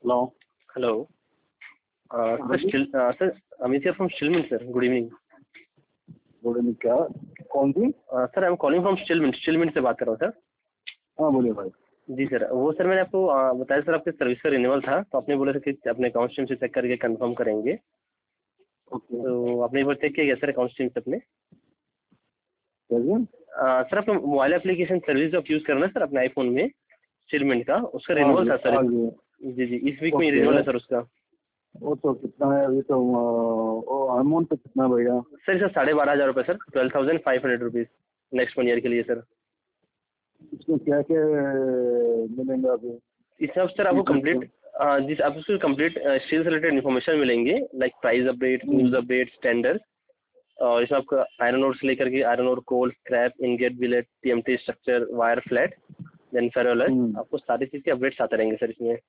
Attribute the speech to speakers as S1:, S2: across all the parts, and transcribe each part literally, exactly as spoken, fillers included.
S1: Hello.
S2: Hello sir still sir Amit from Stillmint sir, good evening.
S1: Good evening. क्या कौन सी?
S2: Sir I am calling from Stillmint Stillmint से बात कर रहा हूँ सर।
S1: हाँ बोलिए भाई।
S2: जी सर, वो सर मैंने आपको अ, बताया सर आपके सर्विस का रिन्यूअल था, तो आपने बोला था कि अपने अकाउंट स्ट्रीम से चेक करके कंफर्म करेंगे।
S1: ओके।
S2: तो आपने एक बार चेक किया गया सर अकाउंट स्ट्रीम से अपने?
S1: कैसे?
S2: अ, सर आपका मोबाइल एप्लीकेशन सर्विस जो आप यूज़ कर रहे हैं सर अपने आईफोन में स्टिलमिंट का, उसका
S1: हाँ
S2: रिन्यूअल
S1: जी
S2: था सर।
S1: हाँ जी।
S2: जी जी, इस वीक में
S1: ओके।
S2: रिन्यूअल है सर उसका।
S1: वो तो कितना है अभी तो? अमाउंट तो कितना भैया?
S2: सर सर साढ़े बारह हज़ार रुपये sir, twelve thousand five hundred rupees next one year के लिए सर।
S1: इसमें क्या क्या मिलेंगे अभी?
S2: इसमें अब सर आपको
S1: फीचर्स क्या?
S2: कंप्लीट जिस आप उसको कंप्लीट स्किल से रिलेटेड इन्फॉर्मेशन मिलेंगे, like price update, news
S1: hmm,
S2: update, standard. और इसमें आपका आयरन ओर से लेकर के iron ore, coal, scrap, ingot, billet, TMT structure, wire flat, then ferroalloys,
S1: hmm,
S2: आपको सारी चीज़ के अपडेट्स आते रहेंगे सर इसमें।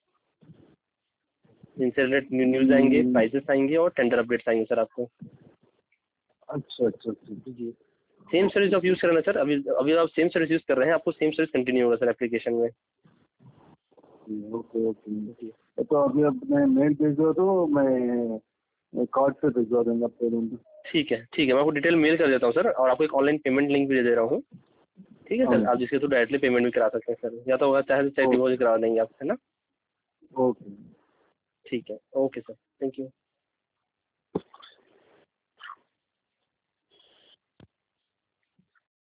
S2: इनसे रिलेटेड न्यूज़ आएंगे,
S1: हम्म,
S2: प्राइसेस आएंगे और टेंडर अपडेट्स आएंगे सर आपको।
S1: अच्छा अच्छा अच्छा।
S2: जी, सेम सर्विस आप यूज़ कर रहे हैं सर, अभी अभी आप सेम सर्विस यूज़ कर रहे हैं, आपको सेम सर्विस कंटिन्यू होगा सर एप्लीकेशन में।
S1: Okay okay.
S2: जी
S1: तो अभी अपने मेल भेज दो तो मैं कार्ड से भिजवा दूंगा पेमेंट।
S2: ठीक है ठीक है, मैं आपको डिटेल मेल कर देता हूँ सर, और आपको एक ऑनलाइन पेमेंट लिंक भी दे दे रहा हूँ। ठीक है
S1: हाँ
S2: सर, आप
S1: जी।
S2: जिसके थ्रू डायरेक्टली पेमेंट भी करा सकते हैं सर, या तो होगा चाहे तो चेक
S1: ओके
S2: डिपॉजिट करा देंगे आप, है ना?
S1: ओके।
S2: ठीक है, ओके सर, थैंक यू।